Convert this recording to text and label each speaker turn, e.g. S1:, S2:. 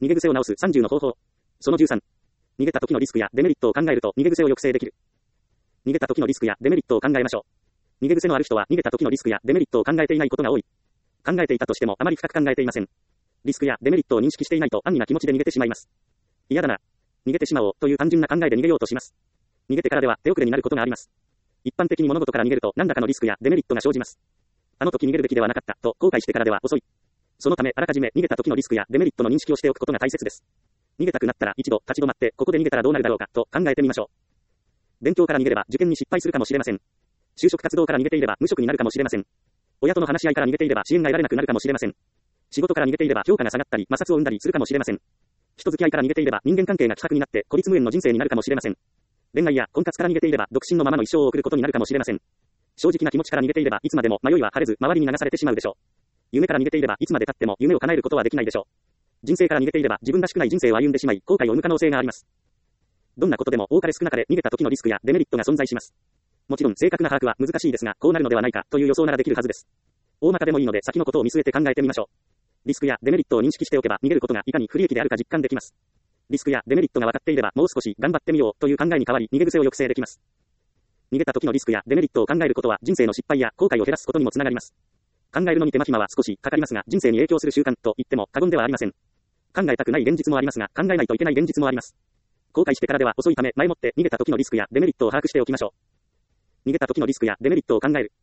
S1: 逃げ癖を直す30の方法。その13。逃げた時のリスクやデメリットを考えると逃げ癖を抑制できる。逃げた時のリスクやデメリットを考えましょう。逃げ癖のある人は逃げた時のリスクやデメリットを考えていないことが多い。考えていたとしてもあまり深く考えていません。リスクやデメリットを認識していないと安易な気持ちで逃げてしまいます。嫌だな。逃げてしまおうという単純な考えで逃げようとします。逃げてからでは手遅れになることがあります。一般的に物事から逃げると何らかのリスクやデメリットが生じます。あの時逃げるべきではなかったと後悔してからでは遅い。そのためあらかじめ逃げた時のリスクやデメリットの認識をしておくことが大切です。逃げたくなったら一度立ち止まってここで逃げたらどうなるだろうかと考えてみましょう。勉強から逃げれば受験に失敗するかもしれません。就職活動から逃げていれば無職になるかもしれません。親との話し合いから逃げていれば支援が得られなくなるかもしれません。仕事から逃げていれば評価が下がったり摩擦を生んだりするかもしれません。人付き合いから逃げていれば人間関係が希薄になって孤立無縁の人生になるかもしれません。恋愛や婚活から逃げていれば独身のままの一生を送ることになるかもしれません。正直な気持ちから逃げていればいつまでも迷いは晴れず周りに流されてしまうでしょう。夢から逃げていればいつまで経っても夢を叶えることはできないでしょう。人生から逃げていれば自分らしくない人生を歩んでしまい後悔を生む可能性があります。どんなことでも多かれ少なかれ逃げた時のリスクやデメリットが存在します。もちろん正確な把握は難しいですがこうなるのではないかという予想ならできるはずです。大まかでもいいので先のことを見据えて考えてみましょう。リスクやデメリットを認識しておけば逃げることがいかに不利益であるか実感できます。リスクやデメリットが分かっていればもう少し頑張ってみようという考えに変わり逃げ癖を抑制できます。逃げた時のリスクやデメリットを考えることは人生の失敗や後悔を減らすことにもつながります。考えるのに手間暇は少しかかりますが人生に影響する習慣と言っても過言ではありません。考えたくない現実もありますが考えないといけない現実もあります。後悔してからでは遅いため前もって逃げた時のリスクやデメリットを把握しておきましょう。逃げた時のリスクやデメリットを考える。